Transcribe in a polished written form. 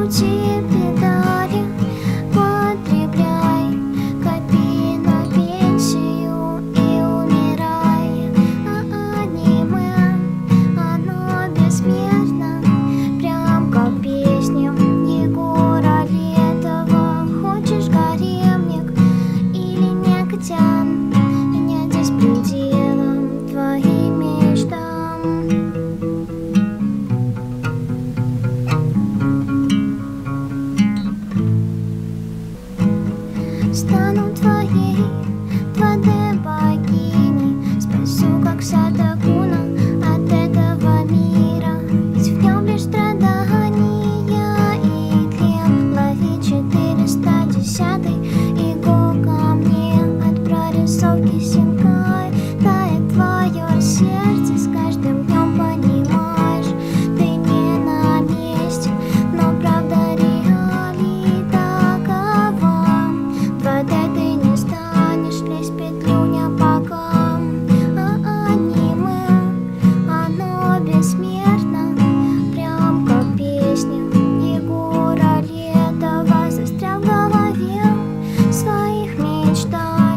крути педали, потребляй, копи на пенсию и умирай. А аниме, оно бессмертно, прям как песня Егора Летова. Хочешь гаремник или негодян, нет здесь предела твоим мечтам. Стану твоей 2D-богиней, спасу, как Садакуна, от этого мира. Ведь в нем лишь страдания и тлен. Лови 410 и го ко мне от прорисовки Синкай. Тает твое сердце с каждым днем, понимаешь, ты не на месте, но правда реалии такова. 2D ты не станешь, лезь в петлю не пока. А аниме, оно бессмертно, прям как песня Егора Летова. Застрял в голове в своих мечтах.